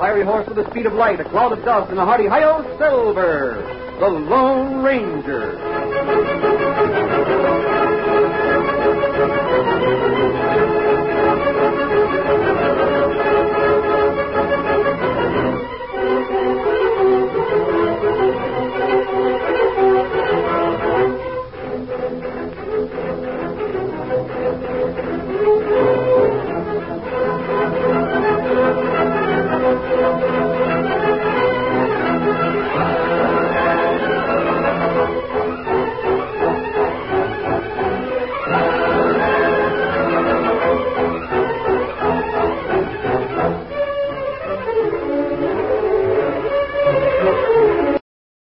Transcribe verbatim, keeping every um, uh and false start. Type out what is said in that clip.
fiery horse with the speed of light, a cloud of dust, and a hearty hi-yo, Silver, the Lone Ranger.